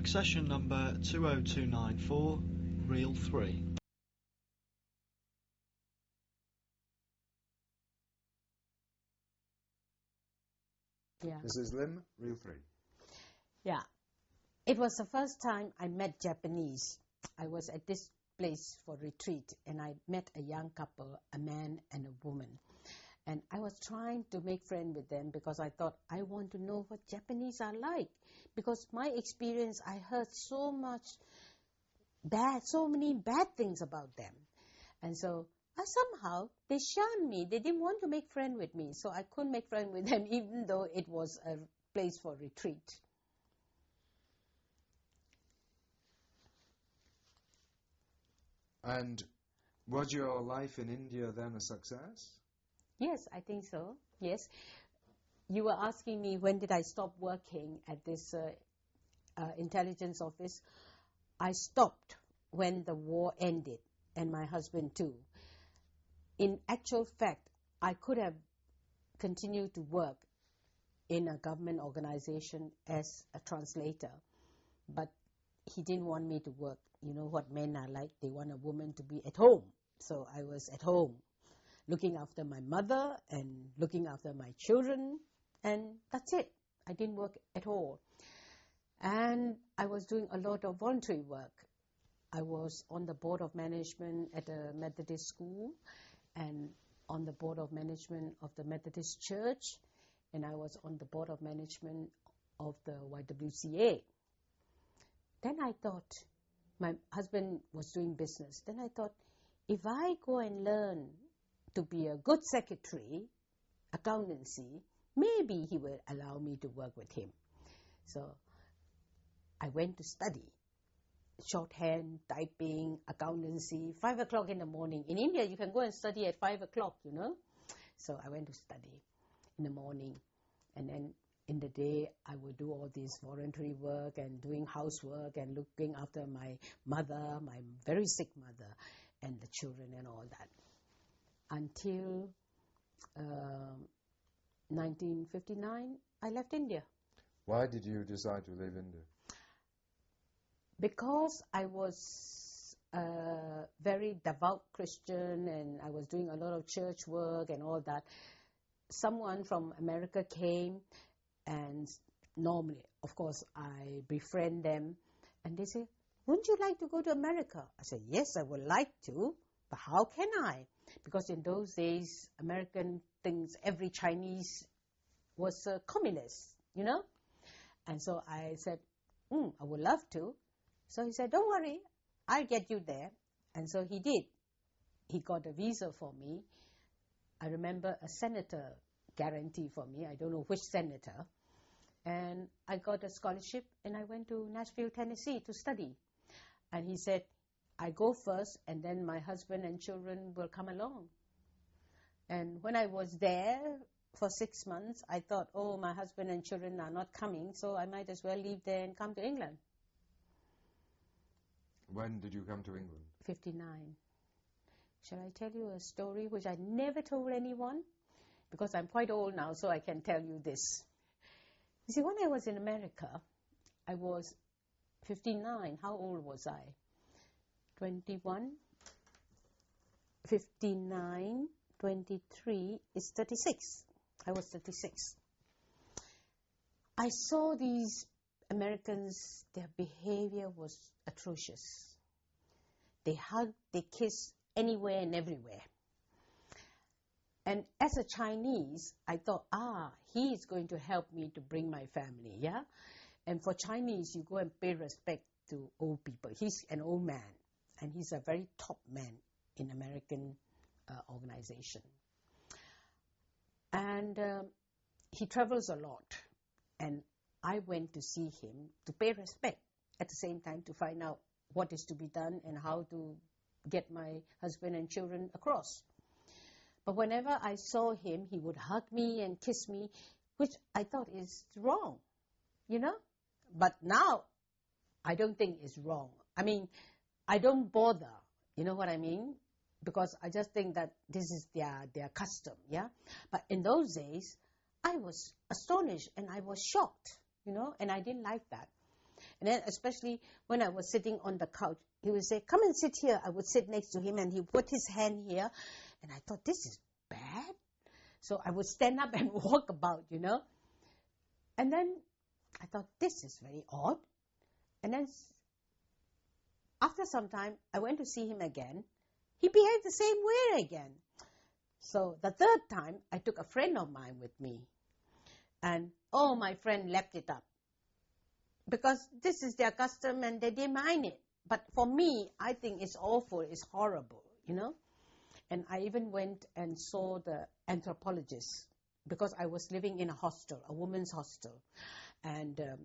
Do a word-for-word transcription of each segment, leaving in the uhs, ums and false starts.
Accession number two oh two nine four, reel three. Yeah. This is Lim, reel three. Yeah. It was the first time I met Japanese. I was at this place for retreat and I met a young couple, a man and a woman. And I was trying to make friends with them because I thought I want to know what Japanese are like. Because my experience, I heard so much bad, so many bad things about them. And so I somehow, they shunned me. They didn't want to make friends with me. So I couldn't make friends with them even though it was a place for retreat. And was your life in India then a success? Yes, I think so. Yes. You were asking me when did I stop working at this uh, uh, intelligence office. I stopped when the war ended, and my husband too. In actual fact, I could have continued to work in a government organization as a translator, but he didn't want me to work. You know what men are like. They want a woman to be at home. So I was at home, looking after my mother and looking after my children, and that's it. I didn't work at all. And I was doing a lot of voluntary work. I was on the board of management at a Methodist school and on the board of management of the Methodist Church, and I was on the board of management of the Y W C A. Then I thought, my husband was doing business. Then I thought, if I go and learn to be a good secretary, accountancy, maybe he will allow me to work with him. So I went to study shorthand, typing, accountancy, five o'clock in the morning. In India, you can go and study at five o'clock, you know. So I went to study in the morning, and then in the day, I would do all this voluntary work and doing housework and looking after my mother, my very sick mother, and the children and all that. Until uh, nineteen fifty-nine, I left India. Why did you decide to leave India? Because I was a very devout Christian and I was doing a lot of church work and all that. Someone from America came, and normally, of course, I befriend them, and they say, wouldn't you like to go to America? I said, yes, I would like to, but how can I? Because in those days, American things, every Chinese was a communist, you know? And so I said, mm, I would love to. So he said, don't worry, I'll get you there. And so he did. He got a visa for me. I remember a senator guarantee for me. I don't know which senator. And I got a scholarship and I went to Nashville, Tennessee to study. And he said, I go first and then my husband and children will come along. And when I was there for six months, I thought, oh, my husband and children are not coming, so I might as well leave there and come to England. When did you come to England? fifty-nine. Shall I tell you a story which I never told anyone? Because I'm quite old now, so I can tell you this. You see, when I was in America, I was fifty-nine. How old was I? twenty-one. fifty-nine, twenty-three is thirty-six. I was thirty-six. I saw these Americans, their behavior was atrocious. They hugged, they kissed anywhere and everywhere. And as a Chinese, I thought, ah, he is going to help me to bring my family, yeah? And for Chinese, you go and pay respect to old people. He's an old man, and he's a very top man in American uh, organization. And um, he travels a lot, and I went to see him to pay respect, at the same time to find out what is to be done and how to get my husband and children across. But whenever I saw him, he would hug me and kiss me, which I thought is wrong, you know. But now, I don't think it's wrong. I mean, I don't bother, you know what I mean? Because I just think that this is their, their custom, yeah. But in those days, I was astonished and I was shocked, you know, and I didn't like that. And then especially when I was sitting on the couch, he would say, come and sit here. I would sit next to him and he would put his hand here. And I thought, this is bad. So I would stand up and walk about, you know. And then I thought, this is very odd. And then after some time, I went to see him again. He behaved the same way again. So the third time, I took a friend of mine with me. And, oh, my friend lapped it up. Because this is their custom and they didn't mind it. But for me, I think it's awful, it's horrible, you know. And I even went and saw the anthropologist because I was living in a hostel, a women's hostel. And um,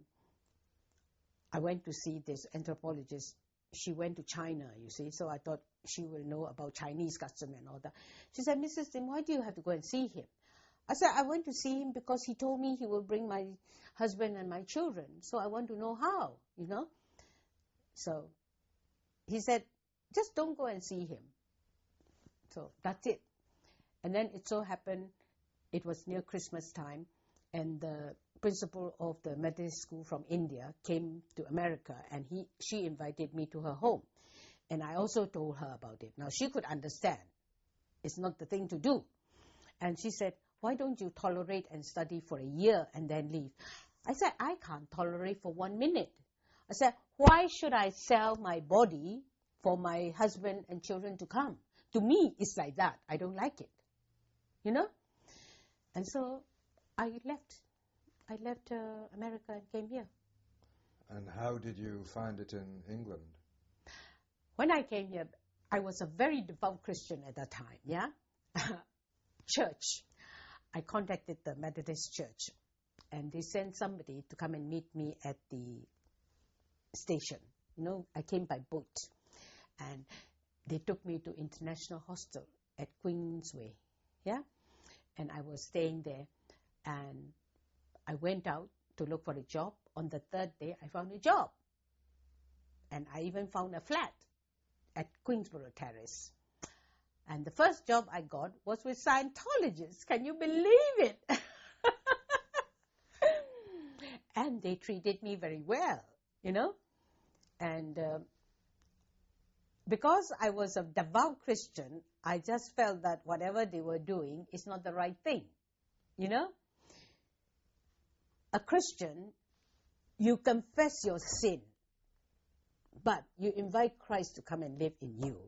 I went to see this anthropologist. She went to China, you see, so I thought she will know about Chinese custom and all that. She said, Missus Lim, why do you have to go and see him? I said, I went to see him because he told me he will bring my husband and my children. So I want to know how, you know. So he said, just don't go and see him. So that's it. And then it so happened, it was near Christmas time, and the principal of the Methodist school from India came to America, and he, she invited me to her home. And I also told her about it. Now, she could understand. It's not the thing to do. And she said, why don't you tolerate and study for a year and then leave? I said, I can't tolerate for one minute. I said, why should I sell my body for my husband and children to come? To me, it's like that. I don't like it. You know? And so I left. I left uh, America and came here. And how did you find it in England? When I came here, I was a very devout Christian at that time, yeah? Church. I contacted the Methodist Church, and they sent somebody to come and meet me at the station. You know, I came by boat, and they took me to International Hostel at Queensway, yeah? And I was staying there, and I went out to look for a job. On the third day, I found a job. And I even found a flat at Queensborough Terrace. And the first job I got was with Scientologists. Can you believe it? And they treated me very well, you know. And uh, because I was a devout Christian, I just felt that whatever they were doing is not the right thing, you know. A Christian, you confess your sin, but you invite Christ to come and live in you.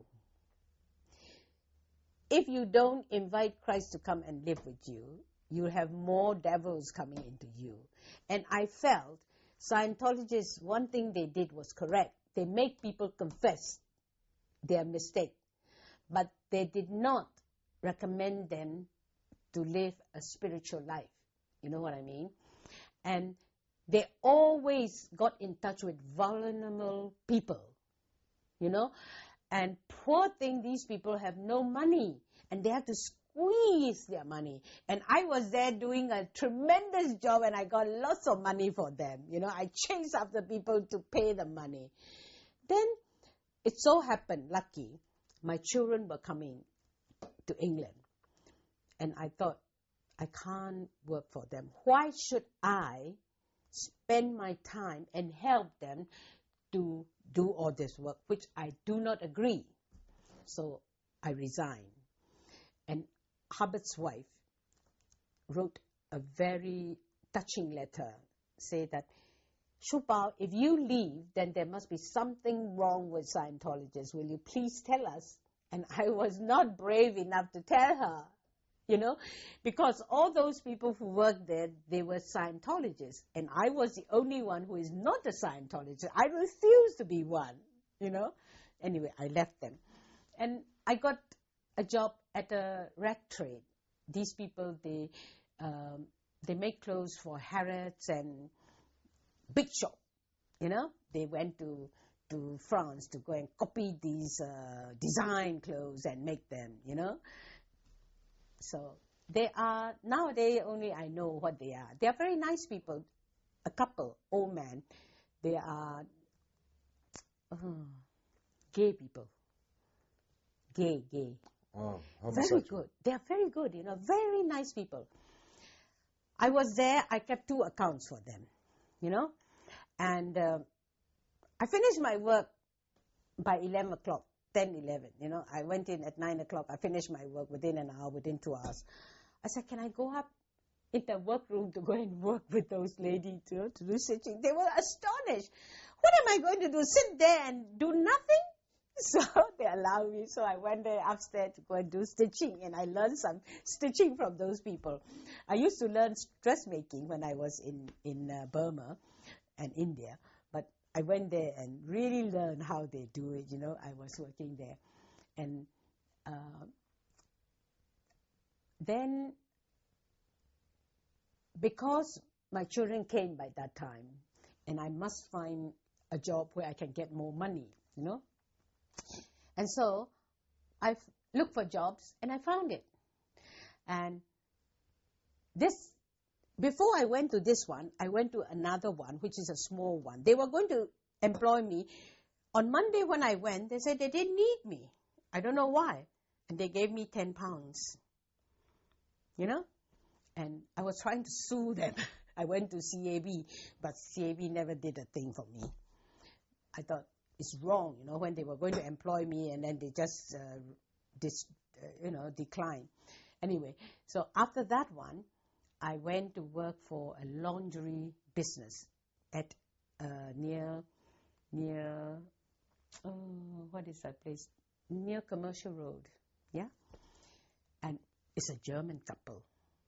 If you don't invite Christ to come and live with you, you'll have more devils coming into you. And I felt Scientologists, one thing they did was correct. They make people confess their mistake, but they did not recommend them to live a spiritual life. You know what I mean? And they always got in touch with vulnerable people, you know. And poor thing, these people have no money, and they have to squeeze their money. And I was there doing a tremendous job, and I got lots of money for them. You know, I chased after people to pay the money. Then it so happened, lucky, my children were coming to England. And I thought, I can't work for them. Why should I spend my time and help them to do all this work, which I do not agree? So I resigned. And Hubbard's wife wrote a very touching letter, say that, Shupao, if you leave, then there must be something wrong with Scientologists. Will you please tell us? And I was not brave enough to tell her. You know, because all those people who worked there, they were Scientologists. And I was the only one who is not a Scientologist. I refused to be one, you know. Anyway, I left them. And I got a job at a rag trade. These people, they um, they make clothes for Harrods and Big Shop, you know. They went to, to France to go and copy these uh, design clothes and make them, you know. So they are, nowadays only I know what they are. They are very nice people, a couple, old men. They are uh, gay people. Gay, gay. Oh, very good. They are very good, you know, very nice people. I was there, I kept two accounts for them, you know. And uh, I finished my work by eleven o'clock, ten, eleven, you know. I went in at nine o'clock. I finished my work within an hour, within two hours. I said, can I go up in the workroom to go and work with those ladies, you know, to do stitching? They were astonished. What am I going to do? Sit there and do nothing? So they allowed me. So I went there upstairs to go and do stitching, and I learned some stitching from those people. I used to learn dressmaking when I was in, in uh, Burma and India, but I went there and really learned how they do it, you know. I was working there. And uh, then, because my children came by that time, and I must find a job where I can get more money, you know. And so I looked for jobs, and I found it. And this, before I went to this one, I went to another one, which is a small one. They were going to employ me. On Monday when I went, they said they didn't need me. I don't know why. And they gave me ten pounds, you know. And I was trying to sue them. I went to C A B, but C A B never did a thing for me. I thought, it's wrong, you know, when they were going to employ me and then they just, uh, dis, uh, you know, decline. Anyway, so after that one, I went to work for a laundry business at uh, near, near, oh, what is that place? Near Commercial Road, yeah? And it's a German couple.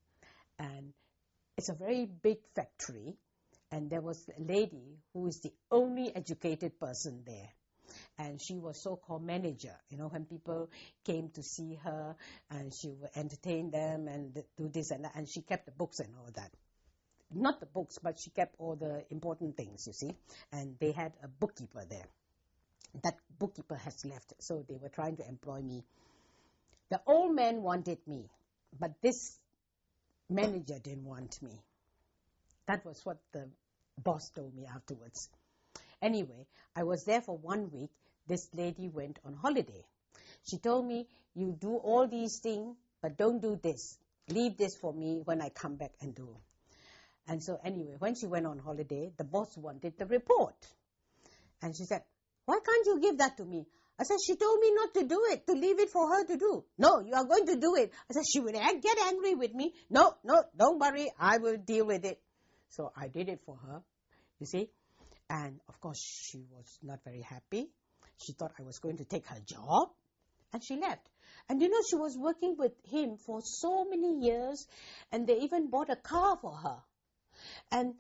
And it's a very big factory. And there was a lady who is the only educated person there. And she was so-called manager. You know, when people came to see her, and she would entertain them and do this and that. And she kept the books and all that. Not the books, but she kept all the important things, you see. And they had a bookkeeper there. That bookkeeper has left, so they were trying to employ me. The old man wanted me, but this manager didn't want me. That was what the boss told me afterwards. Anyway, I was there for one week. This lady went on holiday. She told me, you do all these things, but don't do this. Leave this for me when I come back and do. And so anyway, when she went on holiday, the boss wanted the report. And she said, why can't you give that to me? I said, she told me not to do it, to leave it for her to do. No, you are going to do it. I said, she will get angry with me. No, no, don't worry, I will deal with it. So I did it for her, you see. And of course, she was not very happy. She thought I was going to take her job. And she left. And you know, she was working with him for so many years. And they even bought a car for her. And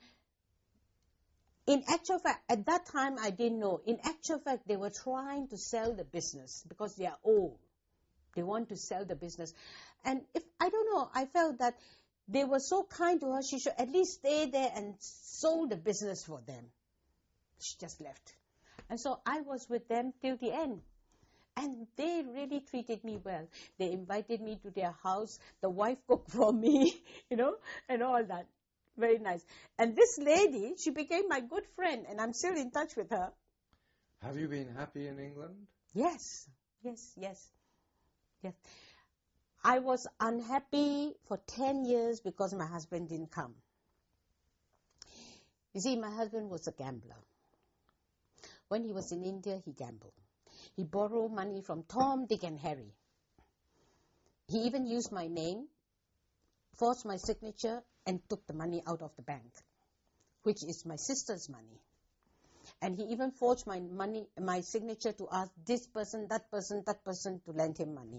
in actual fact, at that time, I didn't know. In actual fact, they were trying to sell the business because they are old. They want to sell the business. And if, I don't know, I felt that they were so kind to her, she should at least stay there and sold the business for them. She just left. And so I was with them till the end. And they really treated me well. They invited me to their house. The wife cooked for me, you know, and all that. Very nice. And this lady, she became my good friend, and I'm still in touch with her. Have you been happy in England? Yes, yes, yes, yes. I was unhappy for ten years because my husband didn't come. You see, my husband was a gambler. When he was in India, he gambled. He borrowed money from Tom, Dick, and Harry. He even used my name, forged my signature, and took the money out of the bank, which is my sister's money. And he even forged my money, my signature to ask this person, that person, that person to lend him money.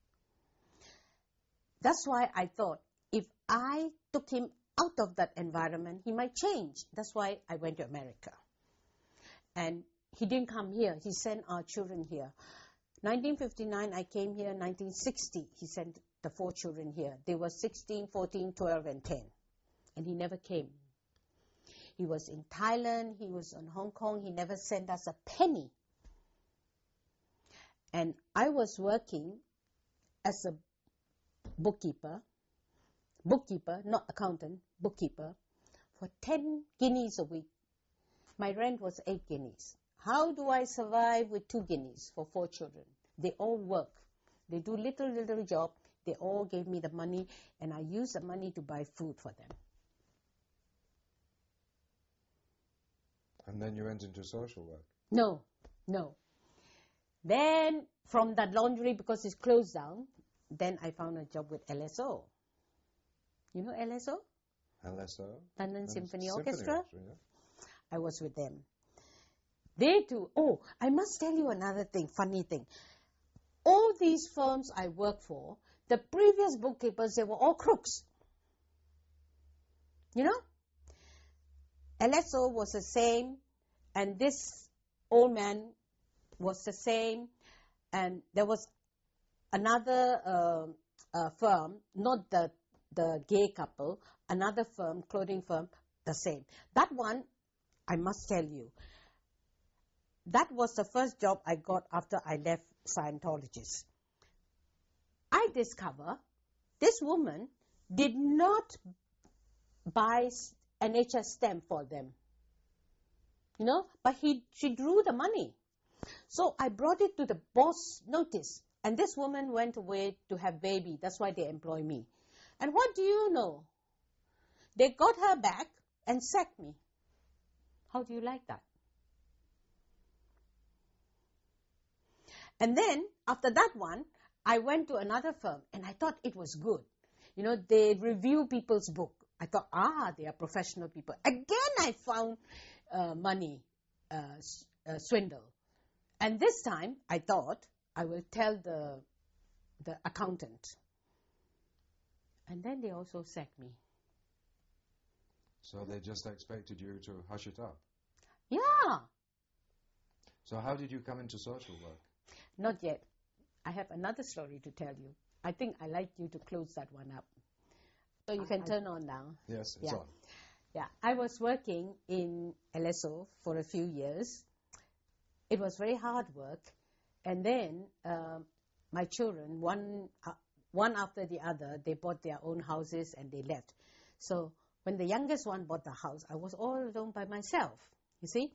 That's why I thought, if I took him out of that environment, he might change. That's why I went to America. And he didn't come here. He sent our children here. nineteen fifty-nine, I came here. nineteen sixty, he sent the four children here. They were sixteen, fourteen, twelve, and ten. And he never came. He was in Thailand. He was in Hong Kong. He never sent us a penny. And I was working as a bookkeeper, bookkeeper, not accountant, bookkeeper, for ten guineas a week. My rent was eight guineas. How do I survive with two guineas for four children? They all work. They do little, little job. They all gave me the money, and I used the money to buy food for them. And then you went into social work? No, no. Then from that laundry, because it's closed down, then I found a job with L S O. You know L S O? L S O? London Symphony, Symphony Orchestra. Orchestra, yeah. I was with them. They too. Oh, I must tell you another thing, funny thing. All these firms I work for, the previous bookkeepers, they were all crooks. You know? L S O was the same, and this old man was the same, and there was another uh, uh, firm, not the, the gay couple, another firm, clothing firm, the same. That one, I must tell you, that was the first job I got after I left Scientologist. I discover this woman did not buy N H S stamp for them, you know, but he she drew the money. So I brought it to the boss notice, and this woman went away to have baby. That's why they employ me. And what do you know? They got her back and sacked me. How do you like that? And then, after that one, I went to another firm, and I thought it was good. You know, they review people's book. I thought, ah, they are professional people. Again, I found uh, money uh, uh, swindle. And this time, I thought, I will tell the, the accountant. And then they also sacked me. So they just expected you to hush it up? Yeah. So how did you come into social work? Not yet. I have another story to tell you. I think I like you to close that one up. So you can I, turn on now. Yes, it's yeah. on. Yeah, I was working in L S O for a few years. It was very hard work. And then uh, my children, one, uh, one after the other, they bought their own houses and they left. So when the youngest one bought the house, I was all alone by myself, you see.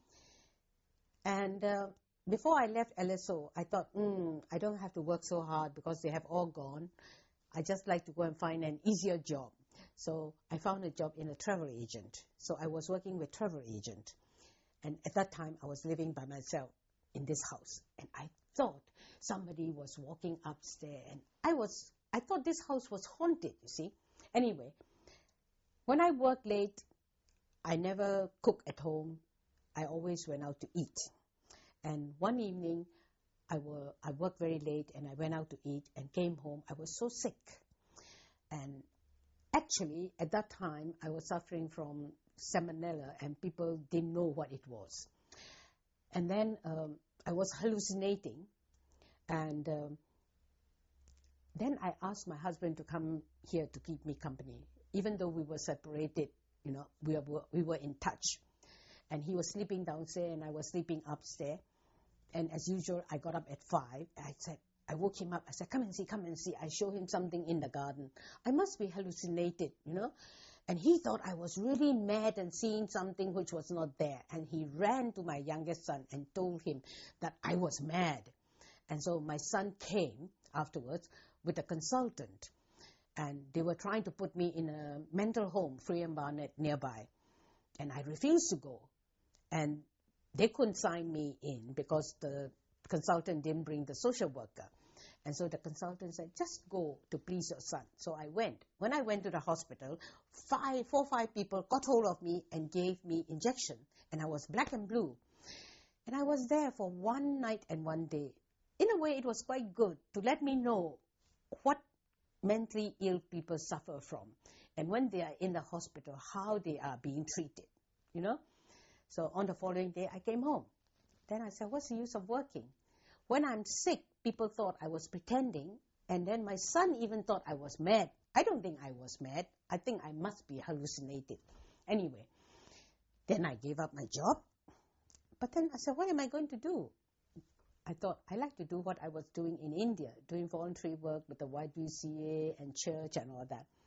And uh, before I left L S O, I thought, mm, I don't have to work so hard because they have all gone. I just like to go and find an easier job. So I found a job in a travel agent. So I was working with travel agent. And at that time, I was living by myself in this house. And I thought somebody was walking upstairs. And I was, I thought this house was haunted, you see. Anyway, when I worked late, I never cooked at home. I always went out to eat. And one evening, I, were, I worked very late and I went out to eat and came home. I was so sick. And actually, at that time, I was suffering from salmonella and people didn't know what it was. And then um, I was hallucinating. And um, then I asked my husband to come here to keep me company. Even though we were separated, you know, we were, we were in touch. And he was sleeping downstairs and I was sleeping upstairs. And as usual, I got up at five. I said, I woke him up. I said, come and see, come and see. I showed him something in the garden. I must be hallucinated, you know. And he thought I was really mad and seeing something which was not there. And he ran to my youngest son and told him that I was mad. And so my son came afterwards with a consultant. And they were trying to put me in a mental home, Free and Barnet, nearby. And I refused to go. And they couldn't sign me in because the consultant didn't bring the social worker. And so the consultant said, just go to please your son. So I went. When I went to the hospital, five, four or five people got hold of me and gave me injection. And I was black and blue. And I was there for one night and one day. In a way, it was quite good to let me know what mentally ill people suffer from. And when they are in the hospital, how they are being treated, you know. So on the following day, I came home. Then I said, what's the use of working? When I'm sick, people thought I was pretending. And then my son even thought I was mad. I don't think I was mad. I think I must be hallucinated. Anyway, then I gave up my job. But then I said, what am I going to do? I thought I like to do what I was doing in India, doing voluntary work with the Y W C A and church and all that.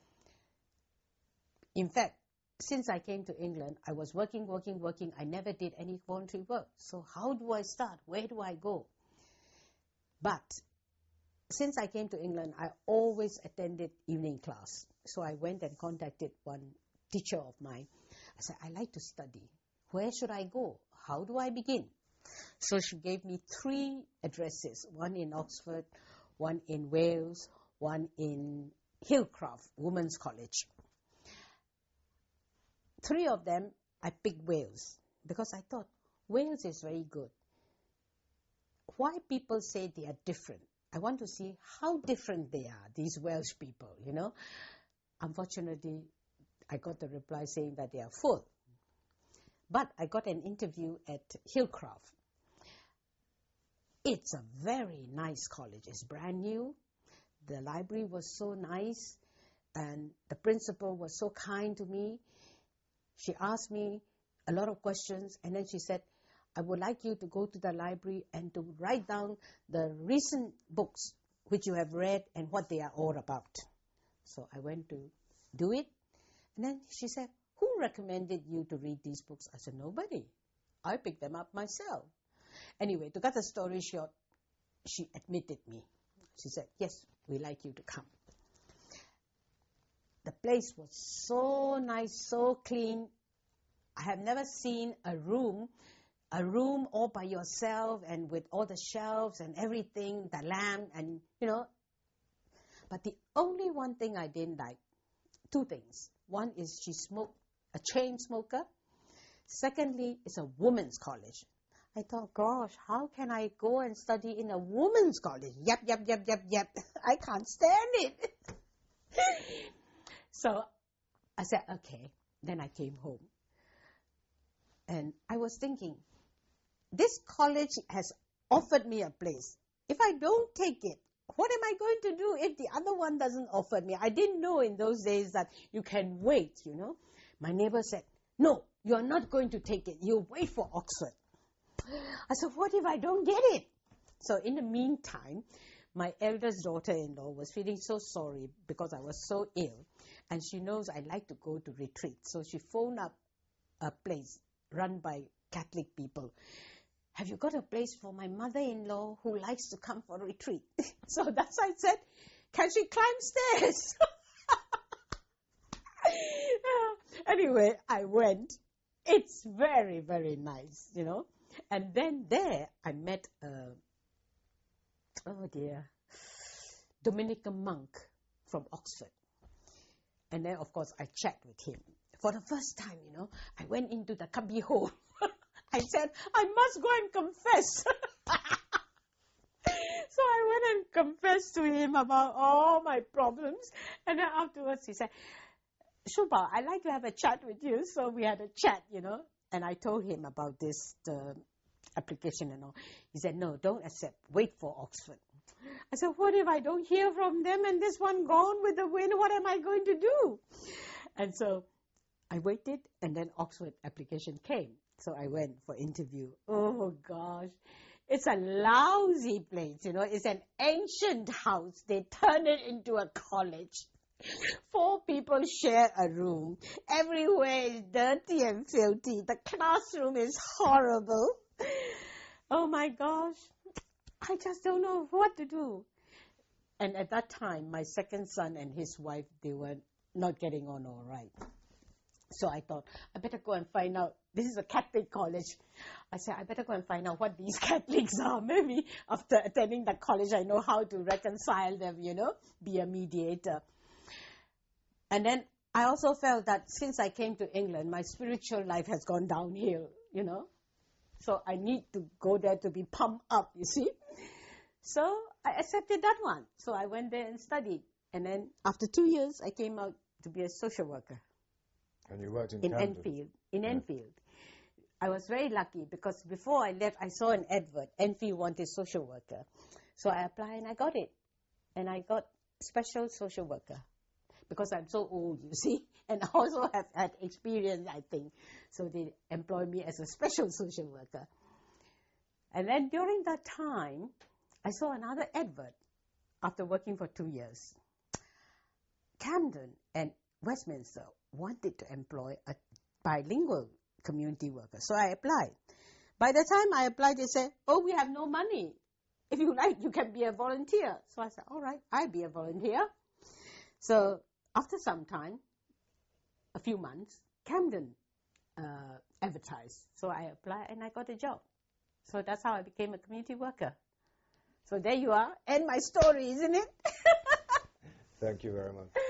In fact, since I came to England, I was working, working, working. I never did any voluntary work. So how do I start? Where do I go? But since I came to England, I always attended evening class. So I went and contacted one teacher of mine. I said, I like to study. Where should I go? how do I begin? So she gave me three addresses, one in Oxford, one in Wales, one in Hillcroft Women's College. Three of them, I picked Wales because I thought Wales is very good. Why people say they are different? I want to see how different they are, these Welsh people, you know. Unfortunately, I got the reply saying that they are full. But I got an interview at Hillcroft. It's a very nice college. It's brand new. The library was so nice, and the principal was so kind to me. She asked me a lot of questions, and then she said, I would like you to go to the library and to write down the recent books which you have read and what they are all about. So I went to do it. And then she said, who recommended you to read these books? I said, nobody. I picked them up myself. Anyway, to cut the story short, she admitted me. She said, yes, we like you to come. The place was so nice, so clean. I have never seen a room, a room all by yourself and with all the shelves and everything, the lamp and, you know. But the only one thing I didn't like, two things. One is she smoked, a chain smoker. Secondly, it's a women's college. I thought, gosh, how can I go and study in a women's college? Yep, yep, yep, yep, yep. I can't stand it. So I said, okay. Then I came home. And I was thinking, this college has offered me a place. If I don't take it, what am I going to do if the other one doesn't offer me? I didn't know in those days that you can wait, you know. My neighbor said, no, you're not going to take it. You wait for Oxford. I said, what if I don't get it? So in the meantime, my eldest daughter-in-law was feeling so sorry because I was so ill. And she knows I like to go to retreat. So she phoned up a place run by Catholic people. Have you got a place for my mother-in-law who likes to come for a retreat? So that's why I said, can she climb stairs? Anyway, I went. It's very, very nice, you know. And then there I met a, oh dear, Dominican monk from Oxford. And then, of course, I chat with him. For the first time, you know, I went into the cubby hole. I said, I must go and confess. So I went and confessed to him about all my problems. And then afterwards he said, Shubha, I'd like to have a chat with you. So we had a chat, you know. And I told him about this the application and all. He said, no, don't accept. Wait for Oxford. I said, what if I don't hear from them and this one gone with the wind? What am I going to do? And so I waited, and then Oxford application came. So I went for interview. Oh, gosh. It's a lousy place, you know. It's an ancient house. They turned it into a college. Four people share a room. Everywhere is dirty and filthy. The classroom is horrible. Oh, my gosh. I just don't know what to do. And at that time, my second son and his wife, they were not getting on all right. So I thought, I better go and find out. This is a Catholic college. I said, I better go and find out what these Catholics are. Maybe after attending that college, I know how to reconcile them, you know, be a mediator. And then I also felt that since I came to England, my spiritual life has gone downhill, you know. So I need to go there to be pumped up, you see. So I accepted that one. So I went there and studied. And then after two years, I came out to be a social worker. And you worked in, in Camden? Enfield. In yeah. Enfield. I was very lucky because before I left, I saw an advert. Enfield wanted social worker. So I applied and I got it. And I got special social worker. Because I'm so old, you see. And I also have had experience, I think. So they employed me as a special social worker. And then during that time, I saw another advert after working for two years. Camden and Westminster wanted to employ a bilingual community worker. So I applied. By the time I applied, they said, oh, we have no money. If you like, you can be a volunteer. So I said, all right, I'll be a volunteer. So after some time, a few months, Camden uh, advertised. So I applied and I got a job. So that's how I became a community worker. So there you are, and my story, isn't it? Thank you very much.